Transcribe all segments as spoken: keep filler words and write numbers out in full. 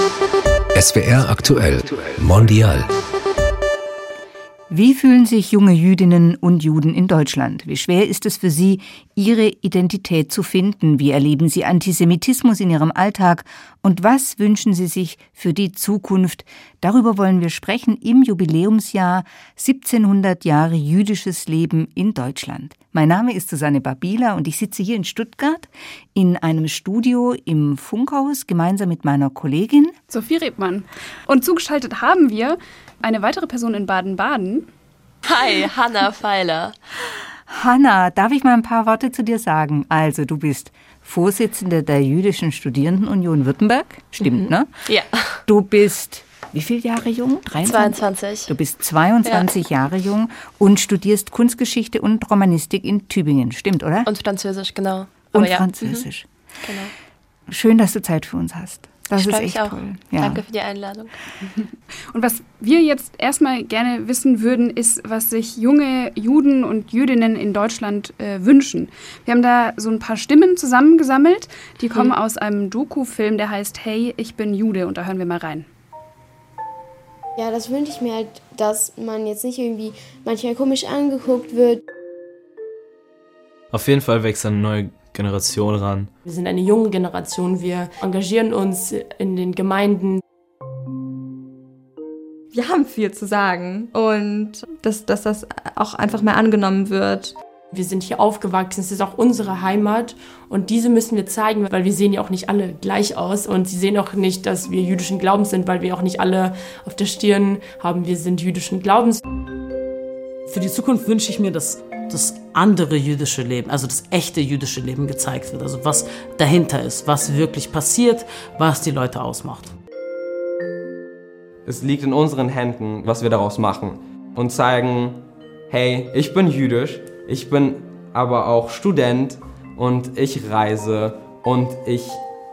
S W R aktuell Mondial. Wie fühlen sich junge Jüdinnen und Juden in Deutschland? Wie schwer ist es für sie, ihre Identität zu finden? Wie erleben sie Antisemitismus in ihrem Alltag? Und was wünschen sie sich für die Zukunft? Darüber wollen wir sprechen im Jubiläumsjahr siebzehnhundert Jahre jüdisches Leben in Deutschland. Mein Name ist Susanne Babila und ich sitze hier in Stuttgart in einem Studio im Funkhaus gemeinsam mit meiner Kollegin Sophie Rebmann. Und zugeschaltet haben wir eine weitere Person in Baden-Baden. Hi, Hanna Feiler. Hanna, darf ich mal ein paar Worte zu dir sagen? Also, du bist Vorsitzende der Jüdischen Studentenunion Württemberg. Stimmt, mhm. ne? Ja. Du bist, wie viele Jahre jung? dreiundzwanzig? zweiundzwanzig. Du bist zweiundzwanzig ja. Jahre jung und studierst Kunstgeschichte und Romanistik in Tübingen. Stimmt, oder? Und Französisch, genau. Aber und ja. Französisch. Mhm. Genau. Schön, dass du Zeit für uns hast. Das ist echt auch. toll. Ja. Danke für die Einladung. Und was wir jetzt erstmal gerne wissen würden, ist, was sich junge Juden und Jüdinnen in Deutschland äh, wünschen. Wir haben da so ein paar Stimmen zusammengesammelt, die kommen mhm. aus einem Doku-Film, der heißt Hey, ich bin Jude. Und da hören wir mal rein. Ja, das wünsche ich mir halt, dass man jetzt nicht irgendwie manchmal komisch angeguckt wird. Auf jeden Fall wächst eine neue Generation ran. Wir sind eine junge Generation, wir engagieren uns in den Gemeinden. Wir haben viel zu sagen und dass, dass das auch einfach mehr angenommen wird. Wir sind hier aufgewachsen, es ist auch unsere Heimat und diese müssen wir zeigen, weil wir sehen ja auch nicht alle gleich aus und sie sehen auch nicht, dass wir jüdischen Glaubens sind, weil wir auch nicht alle auf der Stirn haben, wir sind jüdischen Glaubens. Für die Zukunft wünsche ich mir, dass das andere jüdische Leben, also das echte jüdische Leben gezeigt wird. Also was dahinter ist, was wirklich passiert, was die Leute ausmacht. Es liegt in unseren Händen, was wir daraus machen und zeigen, hey, ich bin jüdisch, ich bin aber auch Student und ich reise und ich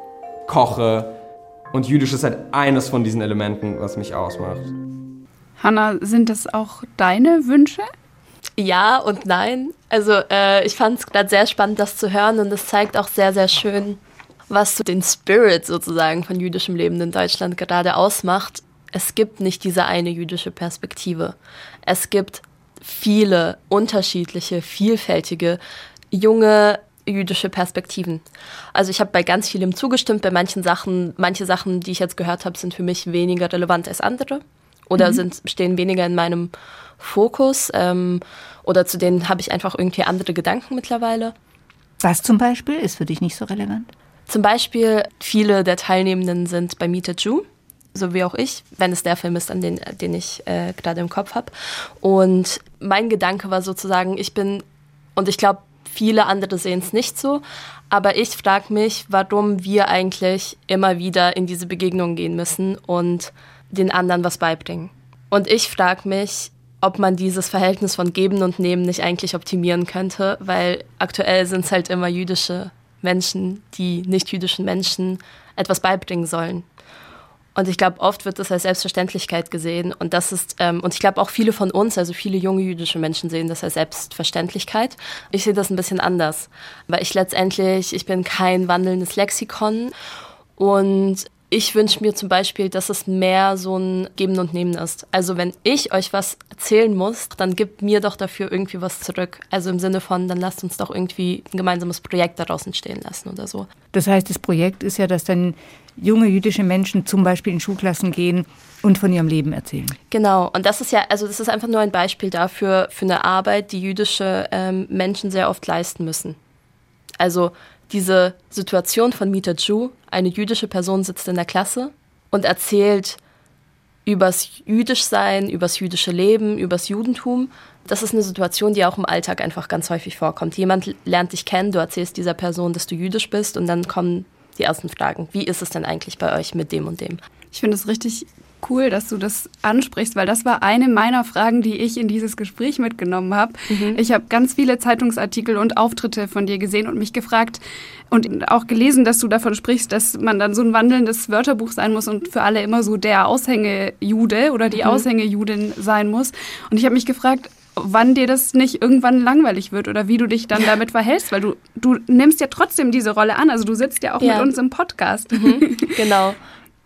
koche und jüdisch ist halt eines von diesen Elementen, was mich ausmacht. Hanna, sind das auch deine Wünsche? Ja und nein. Also äh, ich fand es gerade sehr spannend, das zu hören und es zeigt auch sehr, sehr schön, was so den Spirit sozusagen von jüdischem Leben in Deutschland gerade ausmacht. Es gibt nicht diese eine jüdische Perspektive. Es gibt viele unterschiedliche, vielfältige, junge jüdische Perspektiven. Also ich habe bei ganz vielem zugestimmt, bei manchen Sachen, manche Sachen, die ich jetzt gehört habe, sind für mich weniger relevant als andere oder mhm. sind, stehen weniger in meinem Fokus ähm, oder zu denen habe ich einfach irgendwie andere Gedanken mittlerweile. Was zum Beispiel ist für dich nicht so relevant? Zum Beispiel, viele der Teilnehmenden sind bei Meet a Jew, so wie auch ich, wenn es der Film ist, an den, den ich äh, gerade im Kopf habe. Und mein Gedanke war sozusagen, ich bin, und ich glaube, viele andere sehen es nicht so, aber ich frage mich, warum wir eigentlich immer wieder in diese Begegnungen gehen müssen und den anderen was beibringen. Und ich frage mich, ob man dieses Verhältnis von Geben und Nehmen nicht eigentlich optimieren könnte, weil aktuell sind es halt immer jüdische Menschen, die nicht-jüdischen Menschen etwas beibringen sollen. Und ich glaube, oft wird das als Selbstverständlichkeit gesehen. Und das ist, ähm, und ich glaube auch viele von uns, also viele junge jüdische Menschen sehen das als Selbstverständlichkeit. Ich sehe das ein bisschen anders, weil ich letztendlich, ich bin kein wandelndes Lexikon und ich wünsche mir zum Beispiel, dass es mehr so ein Geben und Nehmen ist. Also wenn ich euch was erzählen muss, dann gebt mir doch dafür irgendwie was zurück. Also im Sinne von, dann lasst uns doch irgendwie ein gemeinsames Projekt daraus entstehen lassen oder so. Das heißt, das Projekt ist ja, dass dann junge jüdische Menschen zum Beispiel in Schulklassen gehen und von ihrem Leben erzählen. Genau, und das ist ja, also das ist einfach nur ein Beispiel dafür, für eine Arbeit, die jüdische ähm, Menschen sehr oft leisten müssen. Also diese Situation von Meet a Jew, eine jüdische Person sitzt in der Klasse und erzählt übers Jüdischsein, übers jüdische Leben, übers Judentum. Das ist eine Situation, die auch im Alltag einfach ganz häufig vorkommt. Jemand lernt dich kennen, du erzählst dieser Person, dass du jüdisch bist und dann kommen die ersten Fragen. Wie ist es denn eigentlich bei euch mit dem und dem? Ich finde es richtig cool, dass du das ansprichst, weil das war eine meiner Fragen, die ich in dieses Gespräch mitgenommen habe. Mhm. Ich habe ganz viele Zeitungsartikel und Auftritte von dir gesehen und mich gefragt und auch gelesen, dass du davon sprichst, dass man dann so ein wandelndes Wörterbuch sein muss und für alle immer so der Aushängejude oder die mhm. Aushängejudin sein muss. Und ich habe mich gefragt, wann dir das nicht irgendwann langweilig wird oder wie du dich dann damit verhältst, weil du, du nimmst ja trotzdem diese Rolle an, also du sitzt ja auch ja. mit uns im Podcast. Mhm. Genau.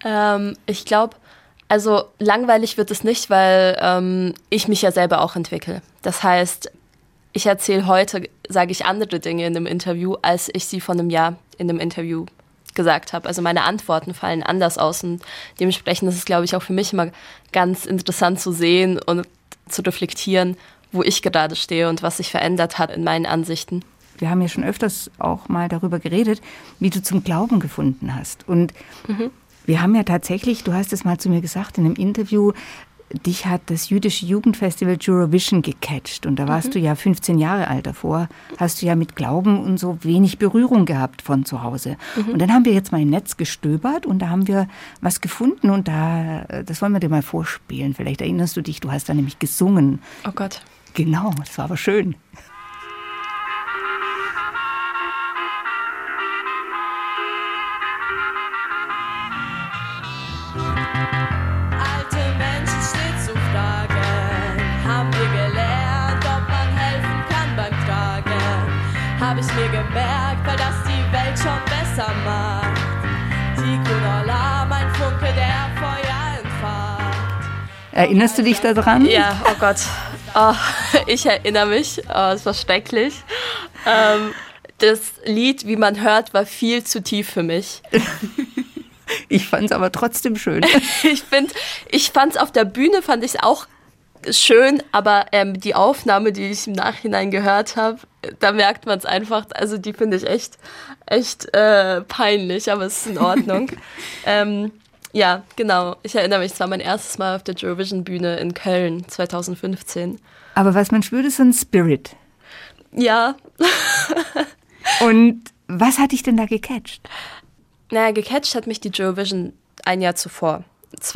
Ähm, ich glaube, also langweilig wird es nicht, weil ähm, ich mich ja selber auch entwickle. Das heißt, ich erzähle heute, sage ich andere Dinge in einem Interview, als ich sie vor einem Jahr in einem Interview gesagt habe. Also meine Antworten fallen anders aus und dementsprechend ist es, glaube ich, auch für mich immer ganz interessant zu sehen und zu reflektieren, wo ich gerade stehe und was sich verändert hat in meinen Ansichten. Wir haben ja schon öfters auch mal darüber geredet, wie du zum Glauben gefunden hast. Und mhm. wir haben ja tatsächlich, du hast es mal zu mir gesagt in einem Interview, dich hat das jüdische Jugendfestival Eurovision gecatcht. Und da warst mhm. du ja fünfzehn Jahre alt davor. Hast du ja mit Glauben und so wenig Berührung gehabt von zu Hause. Mhm. Und dann haben wir jetzt mal im Netz gestöbert und da haben wir was gefunden. Und da, das wollen wir dir mal vorspielen. Vielleicht erinnerst du dich, du hast da nämlich gesungen. Oh Gott. Genau, das war aber schön. Hab ich mir gemerkt, weil das die Welt schon besser macht. Die Kunola, mein Funke, der Feuer entfacht. Erinnerst du dich daran? Ja, oh Gott. Oh, ich erinnere mich. Oh, es war schrecklich. Ähm, das Lied, wie man hört, war viel zu tief für mich. Ich fand es aber trotzdem schön. ich finde, ich fand es auf der Bühne, fand ich es auch schön, aber ähm, die Aufnahme, die ich im Nachhinein gehört habe, da merkt man es einfach, also die finde ich echt, echt äh, peinlich, aber es ist in Ordnung. ähm, ja, genau, ich erinnere mich, es war mein erstes Mal auf der Eurovision-Bühne in Köln zwanzig fünfzehn. Aber was man spürt, ist so ein Spirit. Ja. Und was hat dich denn da gecatcht? Naja, gecatcht hat mich die Eurovision ein Jahr zuvor.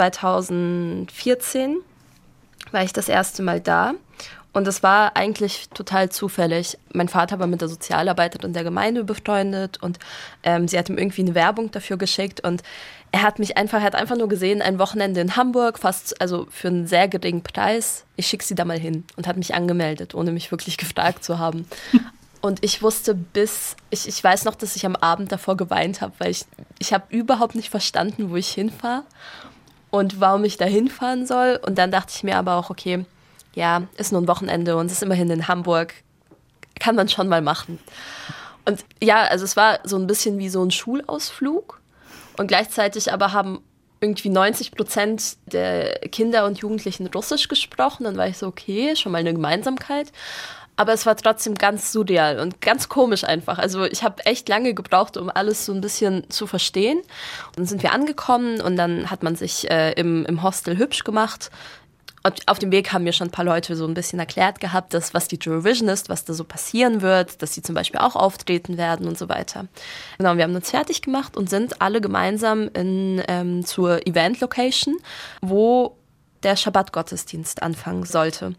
zwanzig vierzehn war ich das erste Mal da. Und es war eigentlich total zufällig. Mein Vater war mit der Sozialarbeiterin der Gemeinde befreundet und ähm, sie hat ihm irgendwie eine Werbung dafür geschickt und er hat mich einfach, er hat einfach nur gesehen, ein Wochenende in Hamburg, fast, also für einen sehr geringen Preis. Ich schicke sie da mal hin und hat mich angemeldet, ohne mich wirklich gefragt zu haben. Und ich wusste bis, ich, ich weiß noch, dass ich am Abend davor geweint habe, weil ich, ich habe überhaupt nicht verstanden, wo ich hinfahre und warum ich da hinfahren soll. Und dann dachte ich mir aber auch, okay, ja, ist nur ein Wochenende und es ist immerhin in Hamburg, kann man schon mal machen. Und ja, also es war so ein bisschen wie so ein Schulausflug und gleichzeitig aber haben irgendwie neunzig Prozent der Kinder und Jugendlichen Russisch gesprochen. Dann war ich so, okay, schon mal eine Gemeinsamkeit. Aber es war trotzdem ganz surreal und ganz komisch einfach. Also ich habe echt lange gebraucht, um alles so ein bisschen zu verstehen. Und dann sind wir angekommen und dann hat man sich äh, im, im Hostel hübsch gemacht. Und auf dem Weg haben mir schon ein paar Leute so ein bisschen erklärt gehabt, dass, was die Eurovision ist, was da so passieren wird, dass sie zum Beispiel auch auftreten werden und so weiter. Genau, wir haben uns fertig gemacht und sind alle gemeinsam in, ähm, zur Event-Location, wo der Schabbat-Gottesdienst anfangen sollte.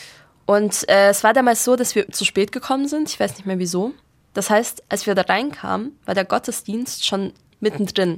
Und äh, es war damals so, dass wir zu spät gekommen sind. Ich weiß nicht mehr wieso. Das heißt, als wir da reinkamen, war der Gottesdienst schon mittendrin.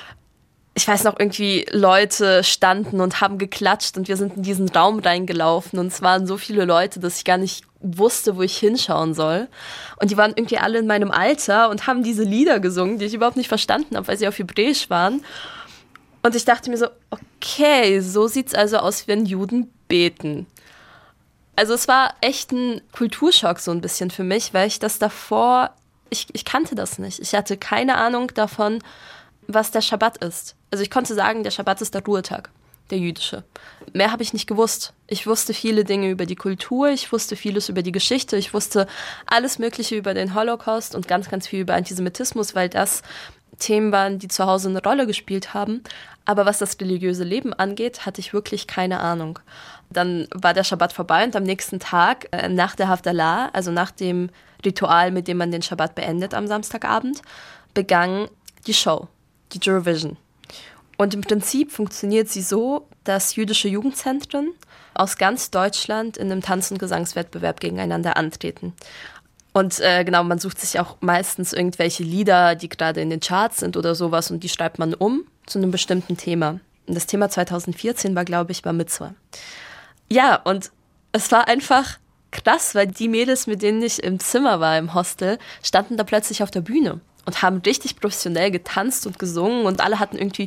Ich weiß noch, irgendwie Leute standen und haben geklatscht und wir sind in diesen Raum reingelaufen und es waren so viele Leute, dass ich gar nicht wusste, wo ich hinschauen soll. Und die waren irgendwie alle in meinem Alter und haben diese Lieder gesungen, die ich überhaupt nicht verstanden habe, weil sie auf Hebräisch waren. Und ich dachte mir so, okay, so sieht's also aus, wenn Juden beten. Also es war echt ein Kulturschock so ein bisschen für mich, weil ich das davor, ich, ich kannte das nicht. Ich hatte keine Ahnung davon, was der Schabbat ist. Also ich konnte sagen, der Schabbat ist der Ruhetag, der jüdische. Mehr habe ich nicht gewusst. Ich wusste viele Dinge über die Kultur, ich wusste vieles über die Geschichte, ich wusste alles Mögliche über den Holocaust und ganz, ganz viel über Antisemitismus, weil das Themen waren, die zu Hause eine Rolle gespielt haben. Aber was das religiöse Leben angeht, hatte ich wirklich keine Ahnung. Dann war der Schabbat vorbei und am nächsten Tag, äh, nach der Havdalah, also nach dem Ritual, mit dem man den Schabbat beendet am Samstagabend, begann die Show, die Eurovision. Und im Prinzip funktioniert sie so, dass jüdische Jugendzentren aus ganz Deutschland in einem Tanz- und Gesangswettbewerb gegeneinander antreten. Und äh, genau, man sucht sich auch meistens irgendwelche Lieder, die gerade in den Charts sind oder sowas und die schreibt man um zu einem bestimmten Thema. Und das Thema zwanzig vierzehn war, glaube ich, Bar Mitzvah. Ja, und es war einfach krass, weil die Mädels, mit denen ich im Zimmer war, im Hostel, standen da plötzlich auf der Bühne. und haben richtig professionell getanzt und gesungen und alle hatten irgendwie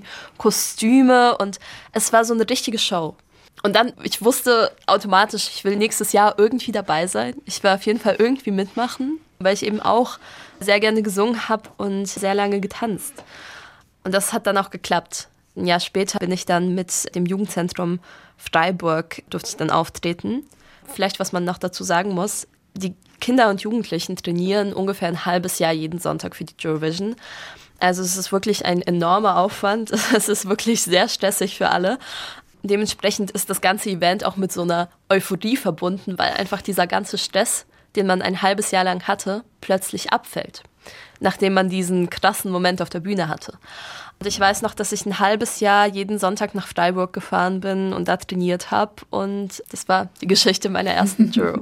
Kostüme und es war so eine richtige Show. Und dann, ich wusste automatisch, ich will nächstes Jahr irgendwie dabei sein. Ich will auf jeden Fall irgendwie mitmachen, weil ich eben auch sehr gerne gesungen habe und sehr lange getanzt. Und das hat dann auch geklappt. Ein Jahr später bin ich dann mit dem Jugendzentrum Freiburg, durfte ich dann auftreten. Vielleicht, was man noch dazu sagen muss, die Kinder und Jugendlichen trainieren ungefähr ein halbes Jahr jeden Sonntag für die Eurovision. Also es ist wirklich ein enormer Aufwand. Es ist wirklich sehr stressig für alle. Dementsprechend ist das ganze Event auch mit so einer Euphorie verbunden, weil einfach dieser ganze Stress, den man ein halbes Jahr lang hatte, plötzlich abfällt, nachdem man diesen krassen Moment auf der Bühne hatte. Und ich weiß noch, dass ich ein halbes Jahr jeden Sonntag nach Freiburg gefahren bin und da trainiert habe. Und das war die Geschichte meiner ersten Euro.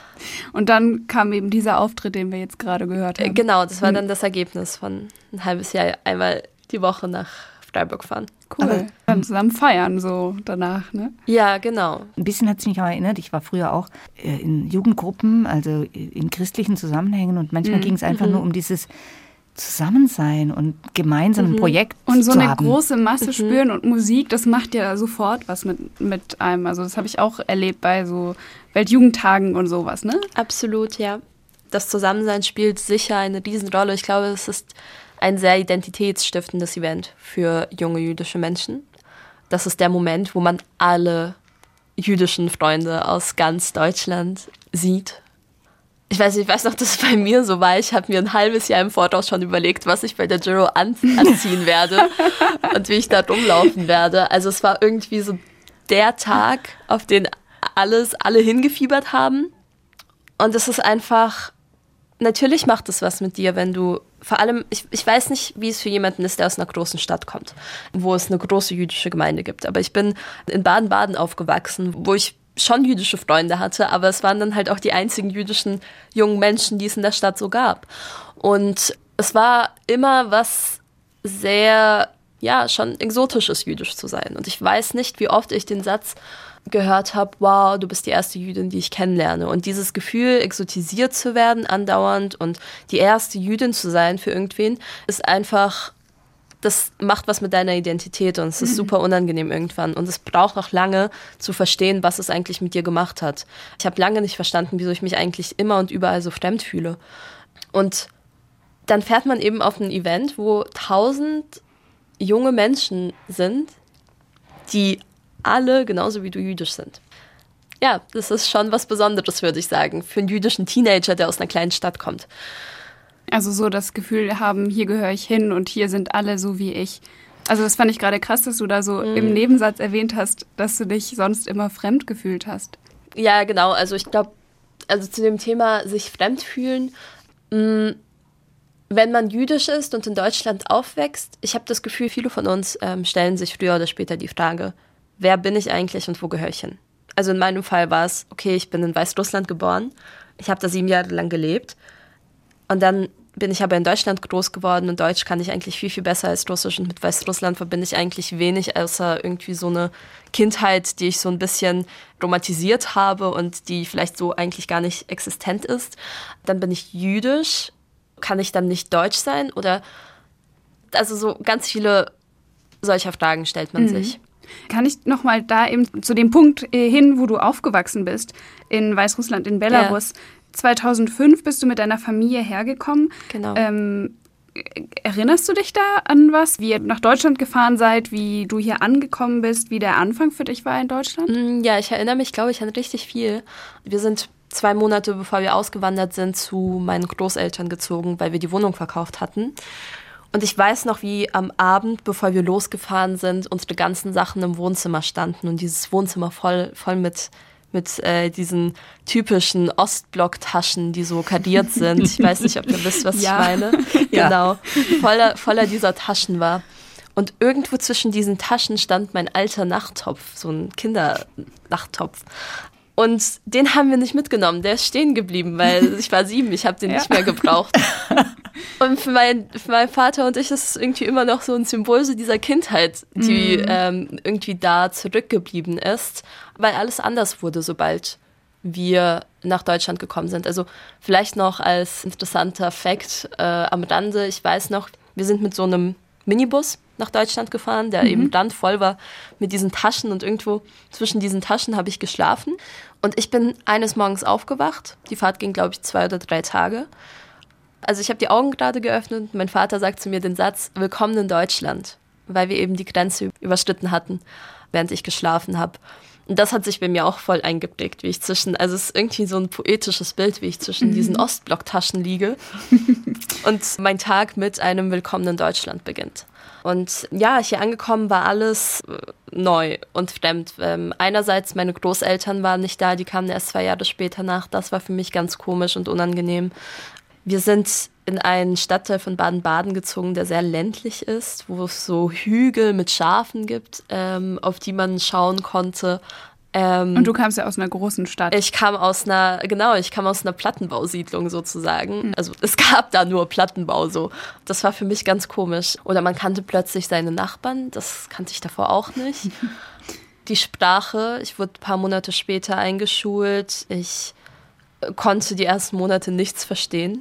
Und dann kam eben dieser Auftritt, den wir jetzt gerade gehört haben. Genau, das war dann das Ergebnis von ein halbes Jahr einmal die Woche nach Freiburg fahren. Cool. Aber dann zusammen feiern so danach, ne? Ja, genau. Ein bisschen hat es mich auch erinnert, ich war früher auch in Jugendgruppen, also in christlichen Zusammenhängen und manchmal mhm. ging es einfach mhm. nur um dieses Zusammensein und gemeinsam ein mhm. Projekt und so zu eine haben. große Masse mhm. spüren und Musik, das macht ja sofort was mit, mit einem. Also das habe ich auch erlebt bei so Weltjugendtagen und sowas, ne? Absolut, ja. Das Zusammensein spielt sicher eine Riesenrolle. Ich glaube, es ist ein sehr identitätsstiftendes Event für junge jüdische Menschen. Das ist der Moment, wo man alle jüdischen Freunde aus ganz Deutschland sieht. Ich weiß, ich weiß noch, dass es bei mir so war. Ich habe mir ein halbes Jahr im Voraus schon überlegt, was ich bei der Giro an, anziehen werde und wie ich da rumlaufen werde. Also es war irgendwie so der Tag, auf den alles, alle hingefiebert haben. Und es ist einfach, natürlich macht es was mit dir, wenn du, vor allem, ich, ich weiß nicht, wie es für jemanden ist, der aus einer großen Stadt kommt, wo es eine große jüdische Gemeinde gibt. Aber ich bin in Baden-Baden aufgewachsen, wo ich schon jüdische Freunde hatte, aber es waren dann halt auch die einzigen jüdischen jungen Menschen, die es in der Stadt so gab. Und es war immer was sehr, ja, schon exotisches, jüdisch zu sein. Und ich weiß nicht, wie oft ich den Satz gehört habe, wow, du bist die erste Jüdin, die ich kennenlerne. Und dieses Gefühl, exotisiert zu werden andauernd und die erste Jüdin zu sein für irgendwen, ist einfach, das macht was mit deiner Identität und es ist super unangenehm irgendwann. Und es braucht auch lange zu verstehen, was es eigentlich mit dir gemacht hat. Ich habe lange nicht verstanden, wieso ich mich eigentlich immer und überall so fremd fühle. Und dann fährt man eben auf ein Event, wo tausend junge Menschen sind, die alle genauso wie du jüdisch sind. Ja, das ist schon was Besonderes, würde ich sagen, für einen jüdischen Teenager, der aus einer kleinen Stadt kommt. Also so das Gefühl haben, hier gehöre ich hin und hier sind alle so wie ich. Also das fand ich gerade krass, dass du da so mhm. im Nebensatz erwähnt hast, dass du dich sonst immer fremd gefühlt hast. Ja, genau. Also ich glaube, also zu dem Thema sich fremd fühlen, mh, wenn man jüdisch ist und in Deutschland aufwächst, ich habe das Gefühl, viele von uns ähm, stellen sich früher oder später die Frage, wer bin ich eigentlich und wo gehöre ich hin? Also in meinem Fall war es, okay, ich bin in Weißrussland geboren, ich habe da sieben Jahre lang gelebt und dann bin ich aber in Deutschland groß geworden und Deutsch kann ich eigentlich viel, viel besser als Russisch und mit Weißrussland verbinde ich eigentlich wenig, außer irgendwie so eine Kindheit, die ich so ein bisschen romantisiert habe und die vielleicht so eigentlich gar nicht existent ist. Dann bin ich jüdisch, kann ich dann nicht deutsch sein oder, also so ganz viele solcher Fragen stellt man mhm. sich. Kann ich noch mal da eben zu dem Punkt hin, wo du aufgewachsen bist, in Weißrussland, in Belarus. Ja. zweitausendfünf bist du mit deiner Familie hergekommen. Genau. Ähm, erinnerst du dich da an was? Wie ihr nach Deutschland gefahren seid, wie du hier angekommen bist, wie der Anfang für dich war in Deutschland? Ja, ich erinnere mich, glaube ich, an richtig viel. Wir sind zwei Monate, bevor wir ausgewandert sind, zu meinen Großeltern gezogen, weil wir die Wohnung verkauft hatten. Und ich weiß noch, wie am Abend, bevor wir losgefahren sind, unsere ganzen Sachen im Wohnzimmer standen und dieses Wohnzimmer voll, voll mit, mit äh, diesen typischen Ostblock-Taschen, die so kadiert sind. Ich weiß nicht, ob ihr wisst, was ja. ich meine. Ja. Genau, voller, voller dieser Taschen war. Und irgendwo zwischen diesen Taschen stand mein alter Nachttopf, so ein Kindernachttopf. Und den haben wir nicht mitgenommen, der ist stehen geblieben, weil ich war sieben, ich habe den ja. nicht mehr gebraucht. Und für, mein, für meinen Vater und ich ist es irgendwie immer noch so ein Symbol so dieser Kindheit, die mm. ähm, irgendwie da zurückgeblieben ist, weil alles anders wurde, sobald wir nach Deutschland gekommen sind. Also vielleicht noch als interessanter Fact äh, am Rande, ich weiß noch, wir sind mit so einem Minibus nach Deutschland gefahren, der mhm. eben randvoll war mit diesen Taschen und irgendwo zwischen diesen Taschen habe ich geschlafen. Und ich bin eines Morgens aufgewacht. Die Fahrt ging, glaube ich, zwei oder drei Tage. Also ich habe die Augen gerade geöffnet und mein Vater sagt zu mir den Satz, willkommen in Deutschland, weil wir eben die Grenze überschritten hatten, während ich geschlafen habe. Und das hat sich bei mir auch voll eingeprägt, wie ich zwischen, also es ist irgendwie so ein poetisches Bild, wie ich zwischen mhm. diesen Ostblock-Taschen liege und mein Tag mit einem Willkommen in Deutschland beginnt. Und ja, hier angekommen war alles neu und fremd. Ähm, einerseits meine Großeltern waren nicht da, die kamen erst zwei Jahre später nach. Das war für mich ganz komisch und unangenehm. Wir sind in einen Stadtteil von Baden-Baden gezogen, der sehr ländlich ist, wo es so Hügel mit Schafen gibt, ähm, auf die man schauen konnte. Ähm, und du kamst ja aus einer großen Stadt. Ich kam aus einer, genau, ich kam aus einer Plattenbausiedlung sozusagen. Mhm. Also es gab da nur Plattenbau so. Das war für mich ganz komisch. Oder man kannte plötzlich seine Nachbarn, das kannte ich davor auch nicht. Die Sprache, ich wurde ein paar Monate später eingeschult. Ich konnte die ersten Monate nichts verstehen.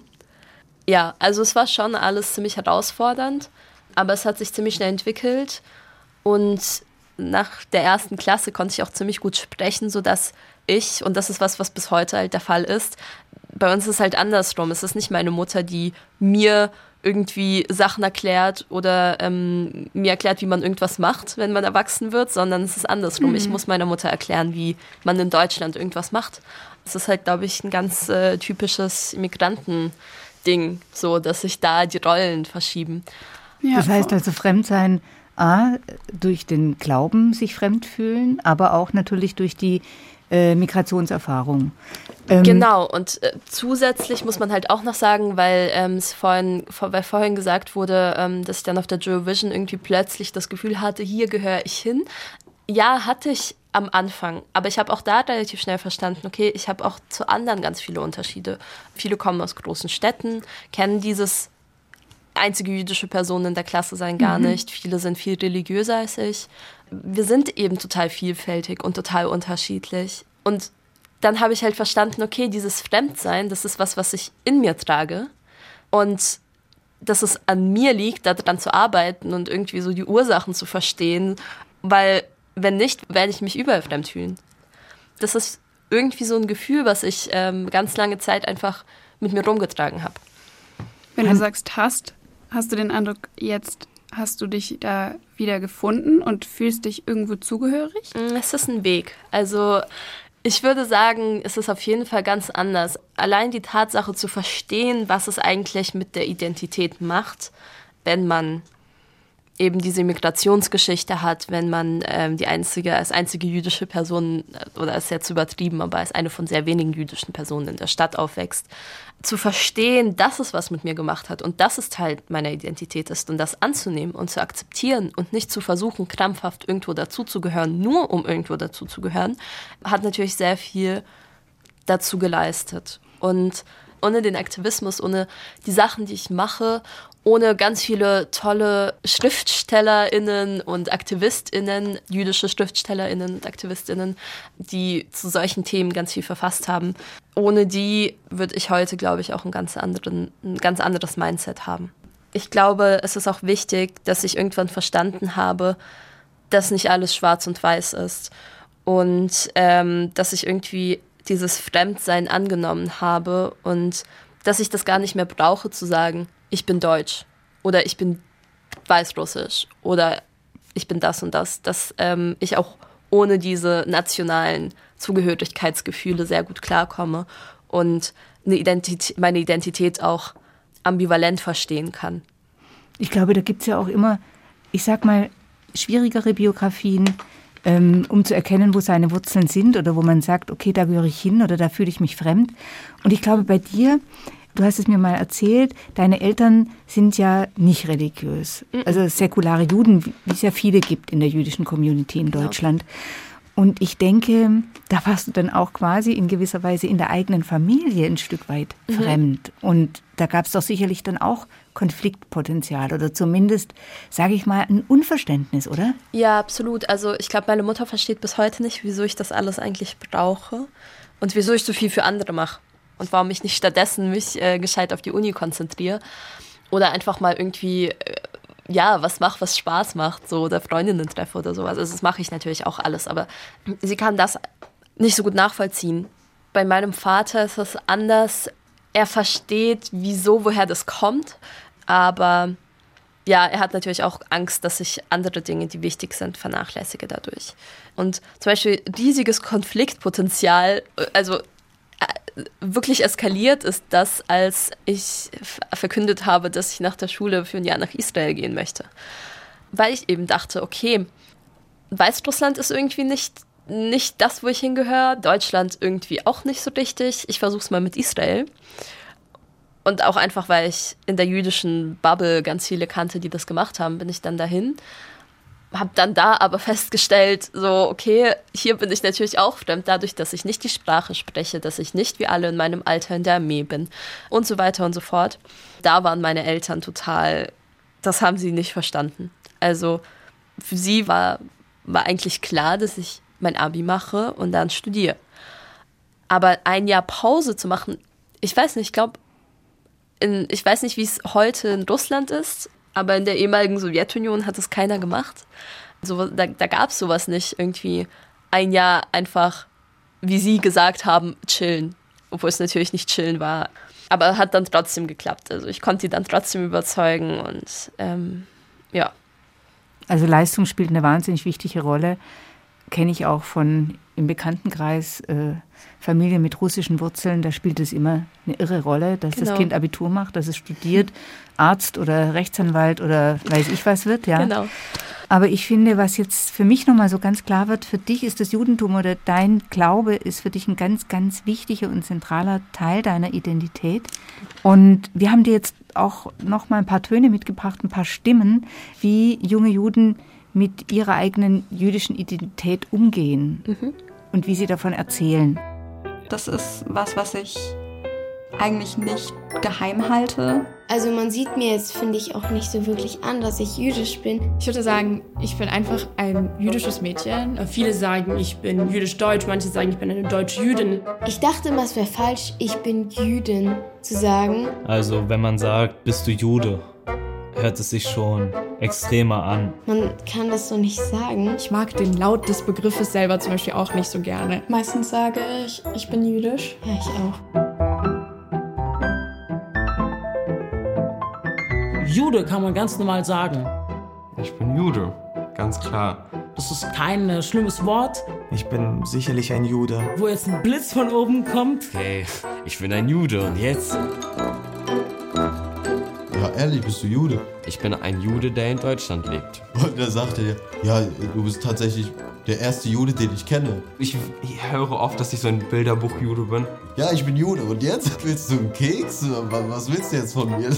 Ja, also es war schon alles ziemlich herausfordernd, aber es hat sich ziemlich schnell entwickelt und nach der ersten Klasse konnte ich auch ziemlich gut sprechen, sodass ich, und das ist was, was bis heute halt der Fall ist, bei uns ist es halt andersrum. Es ist nicht meine Mutter, die mir irgendwie Sachen erklärt oder ähm, mir erklärt, wie man irgendwas macht, wenn man erwachsen wird, sondern es ist andersrum. Mhm. Ich muss meiner Mutter erklären, wie man in Deutschland irgendwas macht. Es ist halt, glaube ich, ein ganz äh, typisches Immigranten-Ding, so, dass sich da die Rollen verschieben. Ja, das heißt also Fremdsein, A, durch den Glauben sich fremd fühlen, aber auch natürlich durch die äh, Migrationserfahrung. Ähm, genau, und äh, zusätzlich muss man halt auch noch sagen, weil ähm, es vorhin, vor, weil vorhin gesagt wurde, ähm, dass ich dann auf der Eurovision irgendwie plötzlich das Gefühl hatte, hier gehöre ich hin. Ja, hatte ich am Anfang, aber ich habe auch da relativ schnell verstanden, okay, ich habe auch zu anderen ganz viele Unterschiede. Viele kommen aus großen Städten, kennen dieses einzige jüdische Person in der Klasse sein gar mhm. nicht. Viele sind viel religiöser als ich. Wir sind eben total vielfältig und total unterschiedlich. Und dann habe ich halt verstanden, okay, dieses Fremdsein, das ist was, was ich in mir trage. Und dass es an mir liegt, daran zu arbeiten und irgendwie so die Ursachen zu verstehen. Weil, wenn nicht, werde ich mich überall fremd fühlen. Das ist irgendwie so ein Gefühl, was ich ähm, ganz lange Zeit einfach mit mir rumgetragen habe. Wenn du sagst hast, hast du den Eindruck, jetzt hast du dich da wieder gefunden und fühlst dich irgendwo zugehörig? Es ist ein Weg. Also ich würde sagen, es ist auf jeden Fall ganz anders. Allein die Tatsache zu verstehen, was es eigentlich mit der Identität macht, wenn man eben diese Migrationsgeschichte hat, wenn man ähm, die einzige, als einzige jüdische Person, oder ist jetzt übertrieben, aber als eine von sehr wenigen jüdischen Personen in der Stadt aufwächst, zu verstehen, dass es was mit mir gemacht hat und dass es Teil meiner Identität ist und das anzunehmen und zu akzeptieren und nicht zu versuchen, krampfhaft irgendwo dazuzugehören, nur um irgendwo dazuzugehören, hat natürlich sehr viel dazu geleistet. Und ohne den Aktivismus, ohne die Sachen, die ich mache, ohne ganz viele tolle SchriftstellerInnen und AktivistInnen, jüdische SchriftstellerInnen und AktivistInnen, die zu solchen Themen ganz viel verfasst haben. Ohne die würde ich heute, glaube ich, auch einen ganz anderen, ein ganz anderes Mindset haben. Ich glaube, es ist auch wichtig, dass ich irgendwann verstanden habe, dass nicht alles schwarz und weiß ist und ähm, dass ich irgendwie dieses Fremdsein angenommen habe und dass ich das gar nicht mehr brauche zu sagen, ich bin deutsch oder ich bin weißrussisch oder ich bin das und das, dass ähm, ich auch ohne diese nationalen Zugehörigkeitsgefühle sehr gut klarkomme und eine Identität, meine Identität auch ambivalent verstehen kann. Ich glaube, da gibt es ja auch immer, ich sag mal, schwierigere Biografien, ähm, um zu erkennen, wo seine Wurzeln sind oder wo man sagt, okay, da gehöre ich hin oder da fühle ich mich fremd. Und ich glaube, bei dir, du hast es mir mal erzählt, deine Eltern sind ja nicht religiös. Also säkulare Juden, wie es ja viele gibt in der jüdischen Community in Deutschland. Und ich denke, da warst du dann auch quasi in gewisser Weise in der eigenen Familie ein Stück weit mhm. fremd. Und da gab es doch sicherlich dann auch Konfliktpotenzial oder zumindest, sage ich mal, ein Unverständnis, oder? Ja, absolut. Also ich glaube, meine Mutter versteht bis heute nicht, wieso ich das alles eigentlich brauche. und wieso ich so viel für andere mache und warum ich nicht stattdessen mich äh, gescheit auf die Uni konzentriere oder einfach mal irgendwie äh, ja, was mache, was Spaß macht, so, oder Freundinnen treffe oder sowas. Also das mache ich natürlich auch alles, aber sie kann das nicht so gut nachvollziehen. Bei meinem Vater ist das anders. Er versteht, wieso, woher das kommt, aber ja, er hat natürlich auch Angst, dass ich andere Dinge, die wichtig sind, vernachlässige dadurch. Und zum Beispiel riesiges Konfliktpotenzial, also wirklich eskaliert ist das, als ich verkündet habe, dass ich nach der Schule für ein Jahr nach Israel gehen möchte. Weil ich eben dachte, okay, Weißrussland ist irgendwie nicht, nicht das, wo ich hingehöre, Deutschland irgendwie auch nicht so richtig. Ich versuche es mal mit Israel. Und auch einfach, weil ich in der jüdischen Bubble ganz viele kannte, die das gemacht haben, bin ich dann dahin. Habe dann da aber festgestellt, so, okay, hier bin ich natürlich auch fremd, dadurch, dass ich nicht die Sprache spreche, dass ich nicht wie alle in meinem Alter in der Armee bin und so weiter und so fort. Da waren meine Eltern total, das haben sie nicht verstanden. Also für sie war, war eigentlich klar, dass ich mein Abi mache und dann studiere. Aber ein Jahr Pause zu machen, ich weiß nicht, ich glaube, ich weiß nicht, wie es heute in Russland ist, aber in der ehemaligen Sowjetunion hat es keiner gemacht. So, da da gab es sowas nicht, irgendwie ein Jahr einfach, wie sie gesagt haben, chillen. Obwohl es natürlich nicht chillen war. Aber hat dann trotzdem geklappt. Also ich konnte die dann trotzdem überzeugen und ähm, ja. Also Leistung spielt eine wahnsinnig wichtige Rolle. Kenne ich auch von im Bekanntenkreis äh, Familien mit russischen Wurzeln, da spielt es immer eine irre Rolle, dass genau. das Kind Abitur macht, dass es studiert, Arzt oder Rechtsanwalt oder weiß ich was wird. Ja. Genau. Aber ich finde, was jetzt für mich nochmal so ganz klar wird, für dich ist das Judentum oder dein Glaube ist für dich ein ganz, ganz wichtiger und zentraler Teil deiner Identität. Und wir haben dir jetzt auch nochmal ein paar Töne mitgebracht, ein paar Stimmen, wie junge Juden mit ihrer eigenen jüdischen Identität umgehen mhm. und wie sie davon erzählen. Das ist was, was ich eigentlich nicht geheim halte. Also man sieht mir jetzt, finde ich, auch nicht so wirklich an, dass ich jüdisch bin. Ich würde sagen, ich bin einfach ein jüdisches Mädchen. Viele sagen, ich bin jüdisch-deutsch, manche sagen, ich bin eine deutsche Jüdin. Ich dachte immer, es wäre falsch, ich bin Jüdin zu sagen. Also wenn man sagt, bist du Jude, hört es sich schon extremer an. Man kann das so nicht sagen. Ich mag den Laut des Begriffes selber zum Beispiel auch nicht so gerne. Meistens sage ich, ich bin jüdisch. Ja, ich auch. Jude kann man ganz normal sagen. Ich bin Jude, ganz klar. Das ist kein äh, schlimmes Wort. Ich bin sicherlich ein Jude. Wo jetzt ein Blitz von oben kommt. Hey, ich bin ein Jude und jetzt? Ja, ehrlich, bist du Jude? Ich bin ein Jude, der in Deutschland lebt. Und da sagt er, ja, du bist tatsächlich der erste Jude, den ich kenne. Ich, ich höre oft, dass ich so ein Bilderbuch-Jude bin. Ja, ich bin Jude. Und jetzt willst du einen Keks? Was willst du jetzt von mir?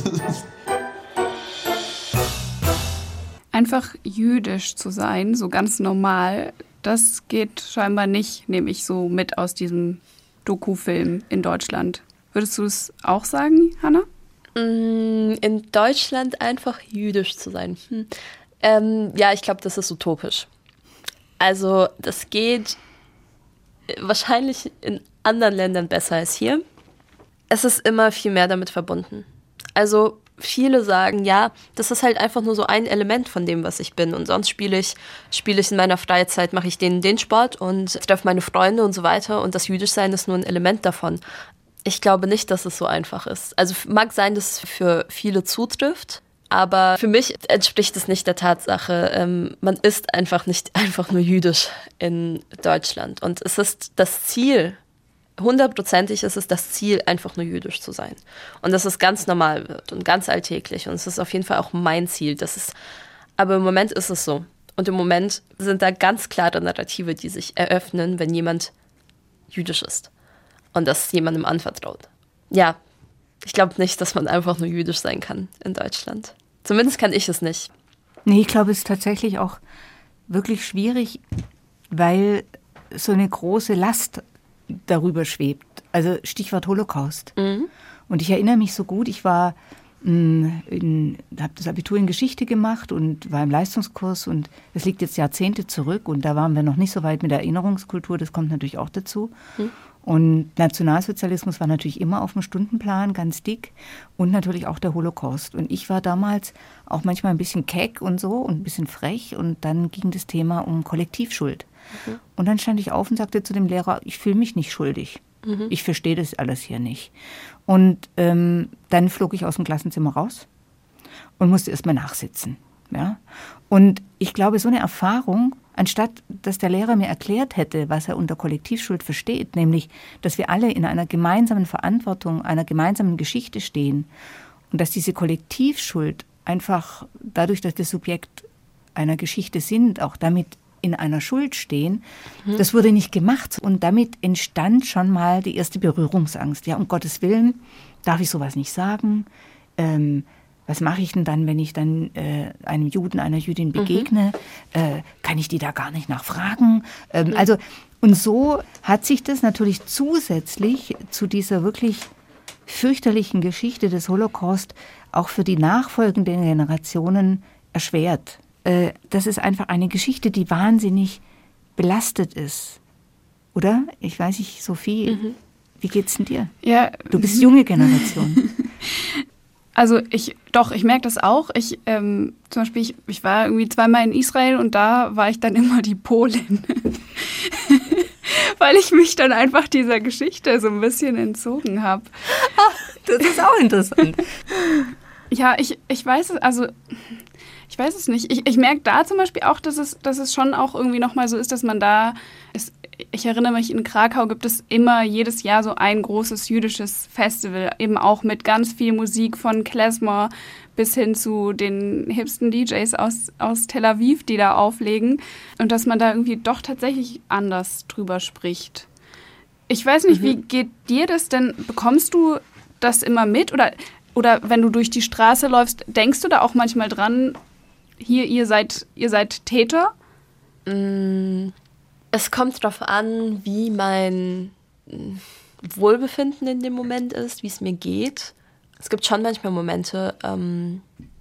Einfach jüdisch zu sein, so ganz normal, das geht scheinbar nicht, nehme ich so mit aus diesem Doku-Film in Deutschland. Würdest du es auch sagen, Hannah? In Deutschland einfach jüdisch zu sein. Hm. Ähm, ja, ich glaube, das ist utopisch. Also das geht wahrscheinlich in anderen Ländern besser als hier. Es ist immer viel mehr damit verbunden. Also viele sagen, ja, das ist halt einfach nur so ein Element von dem, was ich bin. Und sonst spiele ich, spiele ich in meiner Freizeit, mache ich den, den Sport und treffe meine Freunde und so weiter. Und das Jüdischsein ist nur ein Element davon. Ich glaube nicht, dass es so einfach ist. Also mag sein, dass es für viele zutrifft, aber für mich entspricht es nicht der Tatsache. Ähm, man ist einfach nicht einfach nur jüdisch in Deutschland. Und es ist das Ziel, hundertprozentig ist es das Ziel, einfach nur jüdisch zu sein. Und dass es ganz normal wird und ganz alltäglich. Und es ist auf jeden Fall auch mein Ziel. Das ist, aber im Moment ist es so. Und im Moment sind da ganz klare Narrative, die sich eröffnen, wenn jemand jüdisch ist. Und das jemandem anvertraut. Ja, ich glaube nicht, dass man einfach nur jüdisch sein kann in Deutschland. Zumindest kann ich es nicht. Nee, ich glaube, es ist tatsächlich auch wirklich schwierig, weil so eine große Last darüber schwebt. Also Stichwort Holocaust. Mhm. Und ich erinnere mich so gut, ich war habe das Abitur in Geschichte gemacht und war im Leistungskurs und das liegt jetzt Jahrzehnte zurück und da waren wir noch nicht so weit mit der Erinnerungskultur, das kommt natürlich auch dazu. Mhm. Und Nationalsozialismus war natürlich immer auf dem Stundenplan, ganz dick. Und natürlich auch der Holocaust. Und ich war damals auch manchmal ein bisschen keck und so und ein bisschen frech. Und dann ging das Thema um Kollektivschuld. Mhm. Und dann stand ich auf und sagte zu dem Lehrer, ich fühle mich nicht schuldig. Mhm. Ich verstehe das alles hier nicht. Und ähm, dann flog ich aus dem Klassenzimmer raus und musste erst mal nachsitzen. Ja? Und ich glaube, so eine Erfahrung, anstatt dass der Lehrer mir erklärt hätte, was er unter Kollektivschuld versteht, nämlich, dass wir alle in einer gemeinsamen Verantwortung, einer gemeinsamen Geschichte stehen und dass diese Kollektivschuld einfach dadurch, dass wir Subjekt einer Geschichte sind, auch damit in einer Schuld stehen, mhm. das wurde nicht gemacht. Und damit entstand schon mal die erste Berührungsangst. Ja, um Gottes Willen darf ich sowas nicht sagen. Ähm, Was mache ich denn dann, wenn ich dann äh, einem Juden, einer Jüdin begegne? Mhm. Äh, kann ich die da gar nicht nachfragen? Ähm, mhm. Also, und so hat sich das natürlich zusätzlich zu dieser wirklich fürchterlichen Geschichte des Holocaust auch für die nachfolgenden Generationen erschwert. Äh, das ist einfach eine Geschichte, die wahnsinnig belastet ist. Oder? Ich weiß nicht, Sophie, mhm. wie geht's denn dir? Ja. Du bist junge Generation. Also ich, doch, ich merke das auch. Ich, ähm, zum Beispiel, ich, ich war irgendwie zweimal in Israel und da war ich dann immer die Polin. Weil ich mich dann einfach dieser Geschichte so ein bisschen entzogen habe. Das ist auch interessant. Ja, ich, ich weiß es, also ich weiß es nicht. Ich, ich merke da zum Beispiel auch, dass es, dass es schon auch irgendwie nochmal so ist, dass man da, ist, ich erinnere mich, in Krakau gibt es immer jedes Jahr so ein großes jüdisches Festival, eben auch mit ganz viel Musik von Klezmer bis hin zu den hipsten D Js aus, aus Tel Aviv, die da auflegen. Und dass man da irgendwie doch tatsächlich anders drüber spricht. Ich weiß nicht, mhm. wie geht dir das denn? Bekommst du das immer mit? Oder, oder wenn du durch die Straße läufst, denkst du da auch manchmal dran, hier, ihr seid, ihr seid Täter? Mm, es kommt darauf an, wie mein Wohlbefinden in dem Moment ist, wie es mir geht. Es gibt schon manchmal Momente, ähm,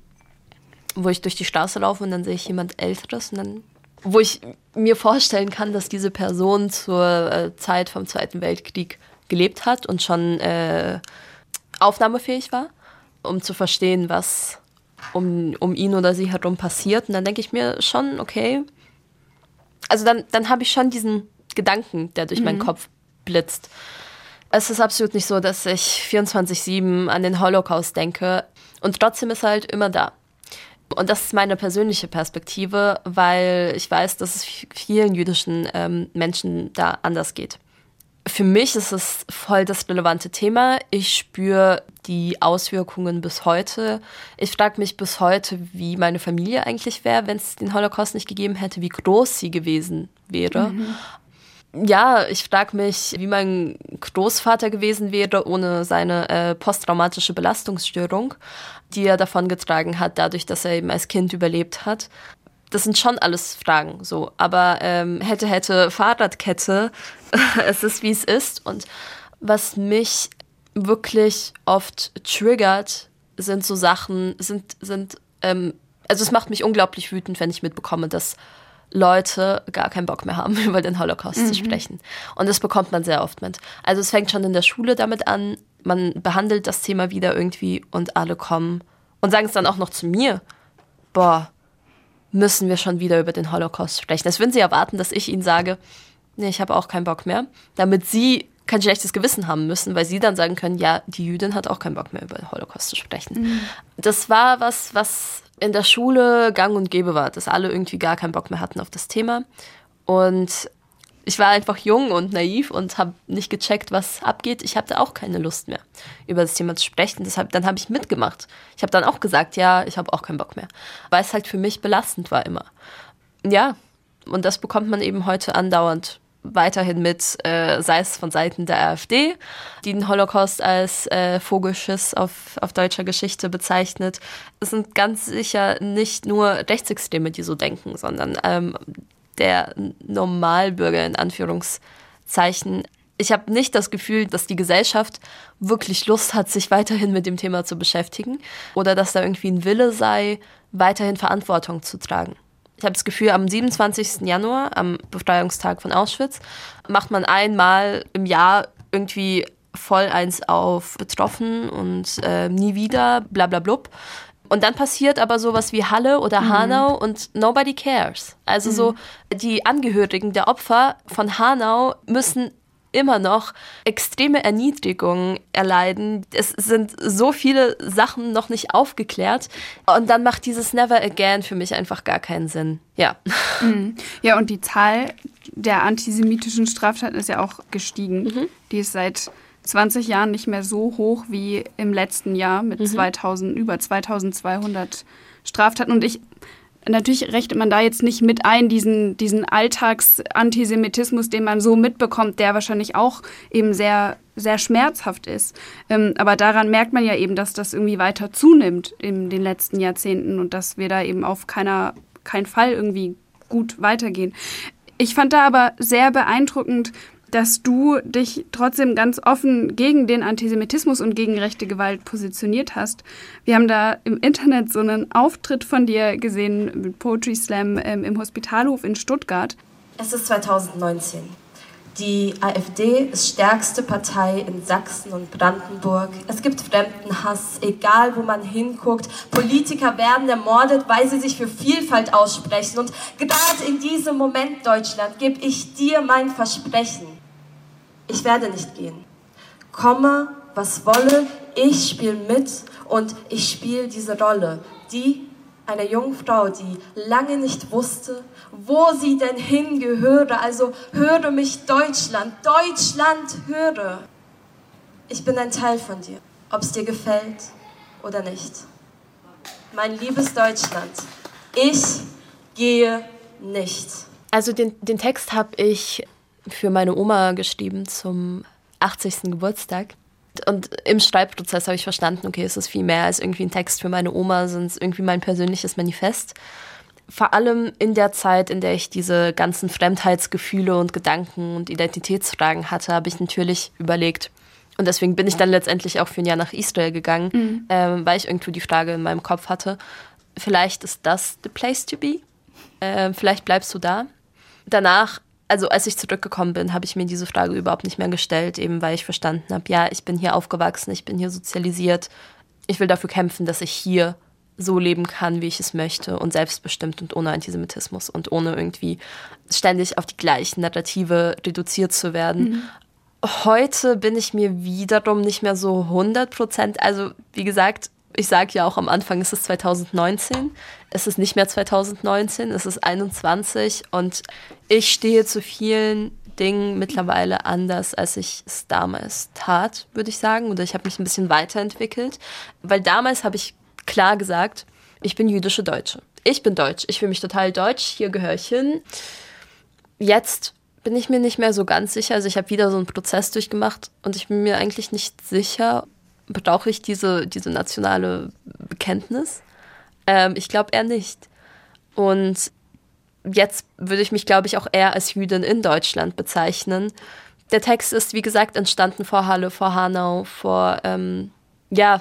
wo ich durch die Straße laufe und dann sehe ich jemand Älteres und dann, wo ich mir vorstellen kann, dass diese Person zur äh, Zeit vom Zweiten Weltkrieg gelebt hat und schon äh, aufnahmefähig war, um zu verstehen, was um, um ihn oder sie herum passiert. Und dann denke ich mir schon, okay, also dann, dann habe ich schon diesen Gedanken, der durch mhm. meinen Kopf blitzt. Es ist absolut nicht so, dass ich vierundzwanzig sieben an den Holocaust denke und trotzdem ist er halt immer da. Und das ist meine persönliche Perspektive, weil ich weiß, dass es vielen jüdischen ähm, Menschen da anders geht. Für mich ist es voll das relevante Thema. Ich spüre die Auswirkungen bis heute. Ich frage mich bis heute, wie meine Familie eigentlich wäre, wenn es den Holocaust nicht gegeben hätte, wie groß sie gewesen wäre. Mhm. Ja, ich frage mich, wie mein Großvater gewesen wäre ohne seine äh, posttraumatische Belastungsstörung, die er davongetragen hat, dadurch, dass er eben als Kind überlebt hat. Das sind schon alles Fragen, so. Aber ähm, hätte, hätte, Fahrradkette, es ist, wie es ist. Und was mich wirklich oft triggert, sind so Sachen, sind, sind, ähm, also es macht mich unglaublich wütend, wenn ich mitbekomme, dass Leute gar keinen Bock mehr haben, über den Holocaust mhm. zu sprechen. Und das bekommt man sehr oft mit. Also es fängt schon in der Schule damit an, man behandelt das Thema wieder irgendwie und alle kommen und sagen es dann auch noch zu mir. Boah, müssen wir schon wieder über den Holocaust sprechen. Das würden sie erwarten, dass ich ihnen sage, nee, ich habe auch keinen Bock mehr, damit sie kein schlechtes Gewissen haben müssen, weil sie dann sagen können, ja, die Jüdin hat auch keinen Bock mehr über den Holocaust zu sprechen. Mhm. Das war was, was in der Schule gang und gäbe war, dass alle irgendwie gar keinen Bock mehr hatten auf das Thema. Und ich war einfach jung und naiv und habe nicht gecheckt, was abgeht. Ich hatte auch keine Lust mehr, über das Thema zu sprechen. Deshalb, dann habe ich mitgemacht. Ich habe dann auch gesagt, ja, ich habe auch keinen Bock mehr. Weil es halt für mich belastend war immer. Ja, und das bekommt man eben heute andauernd weiterhin mit, äh, sei es von Seiten der AfD, die den Holocaust als äh, Vogelschiss auf, auf deutscher Geschichte bezeichnet. Es sind ganz sicher nicht nur Rechtsextreme, die so denken, sondern ähm, der Normalbürger in Anführungszeichen. Ich habe nicht das Gefühl, dass die Gesellschaft wirklich Lust hat, sich weiterhin mit dem Thema zu beschäftigen oder dass da irgendwie ein Wille sei, weiterhin Verantwortung zu tragen. Ich habe das Gefühl, am siebenundzwanzigsten Januar, am Befreiungstag von Auschwitz, macht man einmal im Jahr irgendwie voll eins auf betroffen und äh, nie wieder, bla bla blub. Und dann passiert aber sowas wie Halle oder mhm. Hanau und nobody cares. Also mhm. so die Angehörigen der Opfer von Hanau müssen immer noch extreme Erniedrigungen erleiden. Es sind so viele Sachen noch nicht aufgeklärt. Und dann macht dieses Never Again für mich einfach gar keinen Sinn. Ja. Mhm. Ja, und die Zahl der antisemitischen Straftaten ist ja auch gestiegen. Mhm. Die ist seit zwanzig Jahren nicht mehr so hoch wie im letzten Jahr mit mhm. zweitausend, über zweitausendzweihundert Straftaten. Und ich, natürlich rechnet man da jetzt nicht mit ein, diesen, diesen Alltagsantisemitismus, den man so mitbekommt, der wahrscheinlich auch eben sehr, sehr schmerzhaft ist. Ähm, aber daran merkt man ja eben, dass das irgendwie weiter zunimmt in den letzten Jahrzehnten und dass wir da eben auf keiner, keinen Fall irgendwie gut weitergehen. Ich fand da aber sehr beeindruckend, dass du dich trotzdem ganz offen gegen den Antisemitismus und gegen rechte Gewalt positioniert hast. Wir haben da im Internet so einen Auftritt von dir gesehen mit Poetry Slam ähm, im Hospitalhof in Stuttgart. Es ist zweitausendneunzehn. Die AfD ist stärkste Partei in Sachsen und Brandenburg. Es gibt Fremdenhass, egal wo man hinguckt. Politiker werden ermordet, weil sie sich für Vielfalt aussprechen. Und gerade in diesem Moment, Deutschland, gebe ich dir mein Versprechen. Ich werde nicht gehen. Komme, was wolle, ich spiele mit und ich spiele diese Rolle. Die einer jungen Frau, die lange nicht wusste, wo sie denn hingehöre. Also höre mich, Deutschland, Deutschland, höre. Ich bin ein Teil von dir, ob es dir gefällt oder nicht. Mein liebes Deutschland, ich gehe nicht. Also den, den Text habe ich für meine Oma geschrieben zum achtzigsten Geburtstag. Und im Schreibprozess habe ich verstanden, okay, es ist viel mehr als irgendwie ein Text für meine Oma, sondern es ist irgendwie mein persönliches Manifest. Vor allem in der Zeit, in der ich diese ganzen Fremdheitsgefühle und Gedanken und Identitätsfragen hatte, habe ich natürlich überlegt, und deswegen bin ich dann letztendlich auch für ein Jahr nach Israel gegangen, mhm. ähm, weil ich irgendwo die Frage in meinem Kopf hatte, vielleicht ist das the place to be, äh, vielleicht bleibst du da. Danach, also als ich zurückgekommen bin, habe ich mir diese Frage überhaupt nicht mehr gestellt, eben weil ich verstanden habe, ja, ich bin hier aufgewachsen, ich bin hier sozialisiert. Ich will dafür kämpfen, dass ich hier so leben kann, wie ich es möchte und selbstbestimmt und ohne Antisemitismus und ohne irgendwie ständig auf die gleichen Narrative reduziert zu werden. Mhm. Heute bin ich mir wiederum nicht mehr so hundert Prozent, also wie gesagt, ich sage ja auch am Anfang, es ist zweitausendneunzehn, es ist nicht mehr zweitausendneunzehn, es ist einundzwanzig und ich stehe zu vielen Dingen mittlerweile anders, als ich es damals tat, würde ich sagen. Oder ich habe mich ein bisschen weiterentwickelt, weil damals habe ich klar gesagt, ich bin jüdische Deutsche. Ich bin deutsch, ich fühle mich total deutsch, hier gehöre ich hin. Jetzt bin ich mir nicht mehr so ganz sicher, also ich habe wieder so einen Prozess durchgemacht und ich bin mir eigentlich nicht sicher, brauche ich diese, diese nationale Bekenntnis? Ähm, ich glaube eher nicht. Und jetzt würde ich mich, glaube ich, auch eher als Jüdin in Deutschland bezeichnen. Der Text ist, wie gesagt, entstanden vor Halle, vor Hanau, vor, ähm, ja,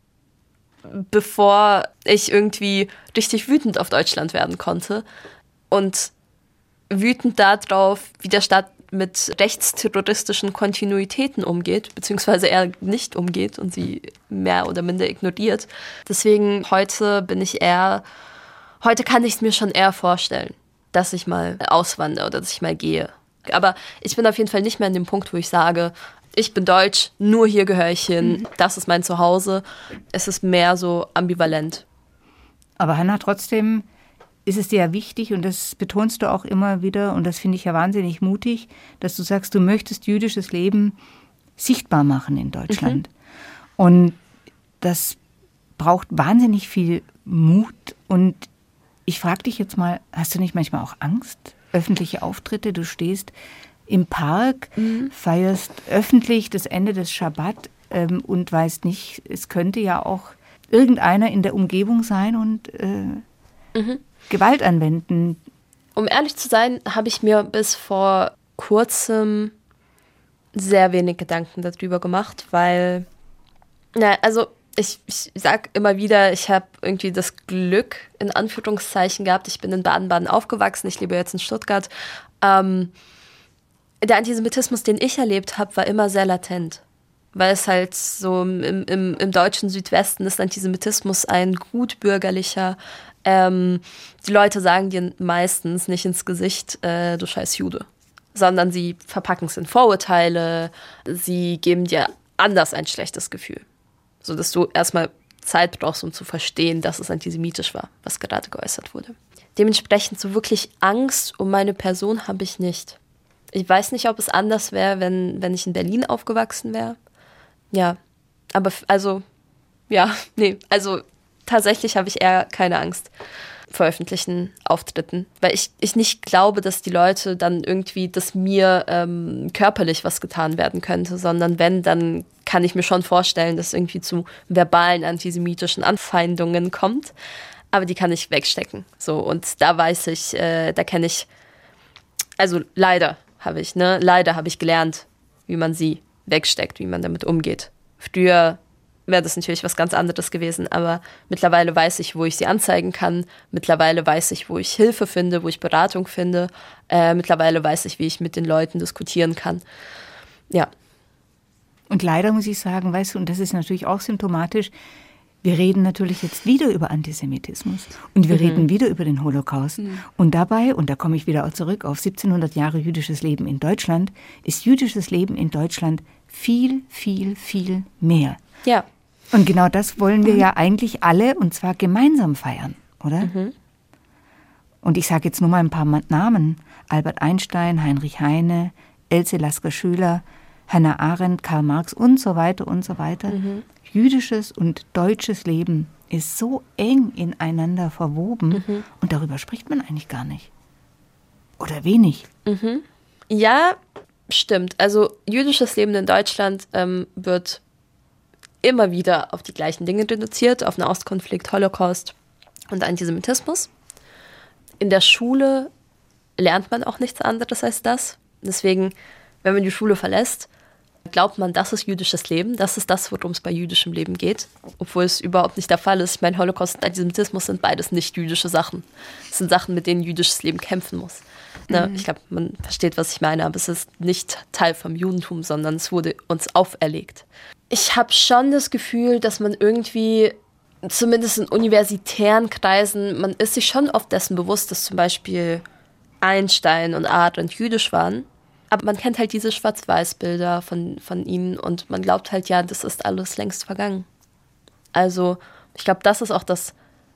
bevor ich irgendwie richtig wütend auf Deutschland werden konnte. Und wütend darauf, wie der Staat mit rechtsterroristischen Kontinuitäten umgeht, beziehungsweise er nicht umgeht und sie mehr oder minder ignoriert. Deswegen heute bin ich eher, heute kann ich es mir schon eher vorstellen, dass ich mal auswandere oder dass ich mal gehe. Aber ich bin auf jeden Fall nicht mehr an dem Punkt, wo ich sage, ich bin deutsch, nur hier gehöre ich hin, das ist mein Zuhause. Es ist mehr so ambivalent. Aber Hannah, trotzdem ist es dir ja wichtig, und das betonst du auch immer wieder, und das finde ich ja wahnsinnig mutig, dass du sagst, du möchtest jüdisches Leben sichtbar machen in Deutschland. Mhm. Und das braucht wahnsinnig viel Mut. Und ich frage dich jetzt mal, hast du nicht manchmal auch Angst? Öffentliche Auftritte, du stehst im Park, mhm. feierst öffentlich das Ende des Schabbat ähm, und weißt nicht, es könnte ja auch irgendeiner in der Umgebung sein und äh, mhm. Gewalt anwenden. Um ehrlich zu sein, habe ich mir bis vor kurzem sehr wenig Gedanken darüber gemacht, weil, na, also ich, ich sag immer wieder, ich habe irgendwie das Glück, in Anführungszeichen, gehabt. Ich bin in Baden-Baden aufgewachsen, ich lebe jetzt in Stuttgart. Ähm, der Antisemitismus, den ich erlebt habe, war immer sehr latent. Weil es halt so im, im, im deutschen Südwesten ist Antisemitismus ein gutbürgerlicher, ähm, die Leute sagen dir meistens nicht ins Gesicht, äh, du scheiß Jude, sondern sie verpacken es in Vorurteile, sie geben dir anders ein schlechtes Gefühl, sodass du erstmal Zeit brauchst, um zu verstehen, dass es antisemitisch war, was gerade geäußert wurde. Dementsprechend so wirklich Angst um meine Person habe ich nicht. Ich weiß nicht, ob es anders wäre, wenn, wenn ich in Berlin aufgewachsen wäre. Ja, aber f- also, ja, nee, also tatsächlich habe ich eher keine Angst vor öffentlichen Auftritten, weil ich, ich nicht glaube, dass die Leute dann irgendwie, dass mir ähm, körperlich was getan werden könnte, sondern wenn, dann kann ich mir schon vorstellen, dass es irgendwie zu verbalen antisemitischen Anfeindungen kommt, aber die kann ich wegstecken. So, und da weiß ich, äh, da kenne ich, also leider habe ich, ne, leider habe ich gelernt, wie man sie wegsteckt, wie man damit umgeht. Früher wäre das natürlich was ganz anderes gewesen, aber mittlerweile weiß ich, wo ich sie anzeigen kann. Mittlerweile weiß ich, wo ich Hilfe finde, wo ich Beratung finde. Äh, mittlerweile weiß ich, wie ich mit den Leuten diskutieren kann. Ja. Und leider muss ich sagen, weißt du, und das ist natürlich auch symptomatisch, wir reden natürlich jetzt wieder über Antisemitismus und wir mhm. reden wieder über den Holocaust. Mhm. Und dabei, und da komme ich wieder auch zurück auf siebzehnhundert Jahre jüdisches Leben in Deutschland, ist jüdisches Leben in Deutschland viel, viel, viel mehr. Ja. Und genau das wollen wir mhm. ja eigentlich alle, und zwar gemeinsam feiern, oder? Mhm. Und ich sage jetzt nur mal ein paar Namen. Albert Einstein, Heinrich Heine, Else Lasker-Schüler, Hannah Arendt, Karl Marx und so weiter und so weiter. Mhm. Jüdisches und deutsches Leben ist so eng ineinander verwoben mhm. und darüber spricht man eigentlich gar nicht. Oder wenig. Mhm. Ja, stimmt. Also jüdisches Leben in Deutschland ähm, wird immer wieder auf die gleichen Dinge reduziert, auf Nahostkonflikt, Holocaust und Antisemitismus. In der Schule lernt man auch nichts anderes als das. Deswegen, wenn man die Schule verlässt, glaubt man, das ist jüdisches Leben, das ist das, worum es bei jüdischem Leben geht, obwohl es überhaupt nicht der Fall ist. Ich meine, Holocaust und Antisemitismus sind beides nicht jüdische Sachen. Es sind Sachen, mit denen jüdisches Leben kämpfen muss. Ne? Mhm. Ich glaube, man versteht, was ich meine, aber es ist nicht Teil vom Judentum, sondern es wurde uns auferlegt. Ich habe schon das Gefühl, dass man irgendwie, zumindest in universitären Kreisen, man ist sich schon oft dessen bewusst, dass zum Beispiel Einstein und Arendt jüdisch waren. Aber man kennt halt diese Schwarz-Weiß-Bilder von, von ihnen und man glaubt halt, ja, das ist alles längst vergangen. Also ich glaube, das ist auch das,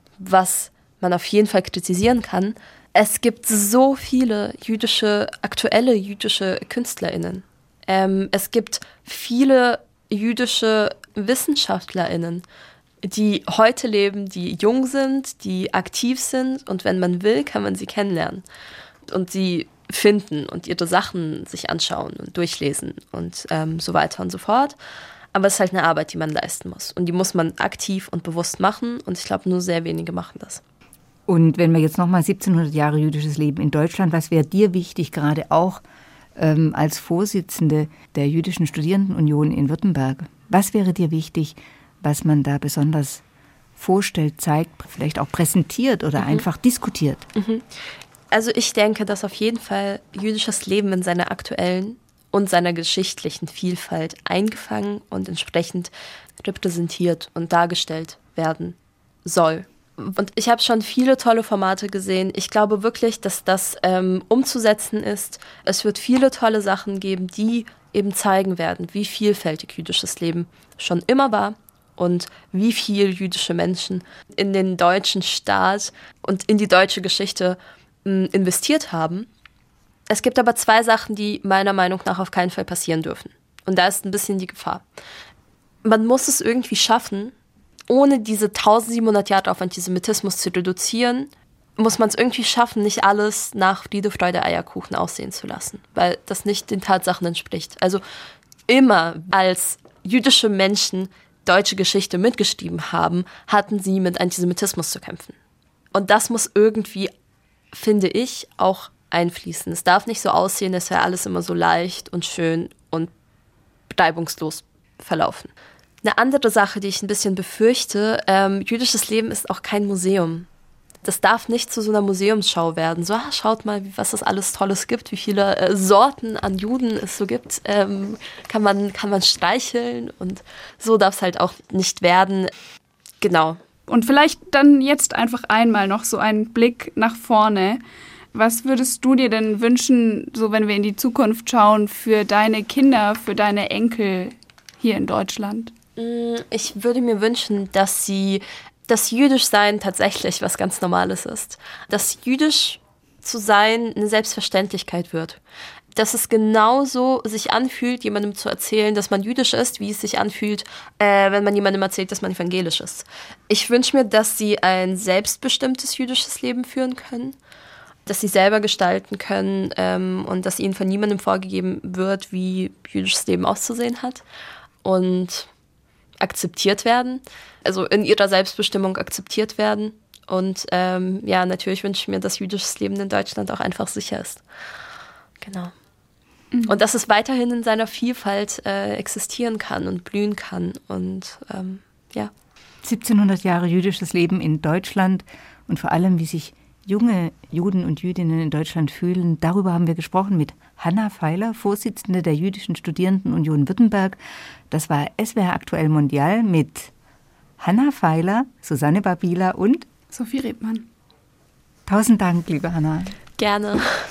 was man auf jeden Fall kritisieren kann. Es gibt so viele jüdische, aktuelle jüdische KünstlerInnen. Ähm, es gibt viele jüdische WissenschaftlerInnen, die heute leben, die jung sind, die aktiv sind und wenn man will, kann man sie kennenlernen und sie finden und ihre Sachen sich anschauen und durchlesen und ähm, so weiter und so fort. Aber es ist halt eine Arbeit, die man leisten muss. Und die muss man aktiv und bewusst machen. Und ich glaube, nur sehr wenige machen das. Und wenn wir jetzt nochmal siebzehnhundert Jahre jüdisches Leben in Deutschland, was wäre dir wichtig, gerade auch ähm, als Vorsitzende der Jüdischen Studierendenunion in Württemberg? Was wäre dir wichtig, was man da besonders vorstellt, zeigt, vielleicht auch präsentiert oder mhm. einfach diskutiert? Mhm. Also ich denke, dass auf jeden Fall jüdisches Leben in seiner aktuellen und seiner geschichtlichen Vielfalt eingefangen und entsprechend repräsentiert und dargestellt werden soll. Und ich habe schon viele tolle Formate gesehen. Ich glaube wirklich, dass das ähm, umzusetzen ist. Es wird viele tolle Sachen geben, die eben zeigen werden, wie vielfältig jüdisches Leben schon immer war und wie viel jüdische Menschen in den deutschen Staat und in die deutsche Geschichte investiert haben. Es gibt aber zwei Sachen, die meiner Meinung nach auf keinen Fall passieren dürfen. Und da ist ein bisschen die Gefahr. Man muss es irgendwie schaffen, ohne diese eintausendsiebenhundert Jahre auf Antisemitismus zu reduzieren, muss man es irgendwie schaffen, nicht alles nach Friede, Freude, Eierkuchen aussehen zu lassen, weil das nicht den Tatsachen entspricht. Also immer als jüdische Menschen deutsche Geschichte mitgeschrieben haben, hatten sie mit Antisemitismus zu kämpfen. Und das muss irgendwie, finde ich, auch einfließen. Es darf nicht so aussehen, als wäre alles immer so leicht und schön und reibungslos verlaufen. Eine andere Sache, die ich ein bisschen befürchte, ähm, jüdisches Leben ist auch kein Museum. Das darf nicht zu so einer Museumsschau werden. So, ah, schaut mal, was es alles Tolles gibt, wie viele äh, Sorten an Juden es so gibt. Ähm, kann man, kann man streicheln und so darf es halt auch nicht werden. Genau. Und vielleicht dann jetzt einfach einmal noch so einen Blick nach vorne. Was würdest du dir denn wünschen, so wenn wir in die Zukunft schauen, für deine Kinder, für deine Enkel hier in Deutschland? Ich würde mir wünschen, dass sie das Jüdischsein tatsächlich was ganz Normales ist. Dass jüdisch zu sein eine Selbstverständlichkeit wird. Dass es genauso sich anfühlt, jemandem zu erzählen, dass man jüdisch ist, wie es sich anfühlt, äh, wenn man jemandem erzählt, dass man evangelisch ist. Ich wünsche mir, dass sie ein selbstbestimmtes jüdisches Leben führen können, dass sie selber gestalten können ähm, und dass ihnen von niemandem vorgegeben wird, wie jüdisches Leben auszusehen hat. Und akzeptiert werden, also in ihrer Selbstbestimmung akzeptiert werden. Und ähm, ja, natürlich wünsche ich mir, dass jüdisches Leben in Deutschland auch einfach sicher ist. Genau. Mhm. Und dass es weiterhin in seiner Vielfalt äh, existieren kann und blühen kann. Und ähm, ja. siebzehnhundert Jahre jüdisches Leben in Deutschland und vor allem, wie sich junge Juden und Jüdinnen in Deutschland fühlen. Darüber haben wir gesprochen mit Hanna Feiler, Vorsitzende der Jüdischen Studierendenunion Württemberg. Das war S W R Aktuell Mondial mit Hanna Feiler, Susanne Babila und Sophie Rebmann. Tausend Dank, liebe Hanna. Gerne.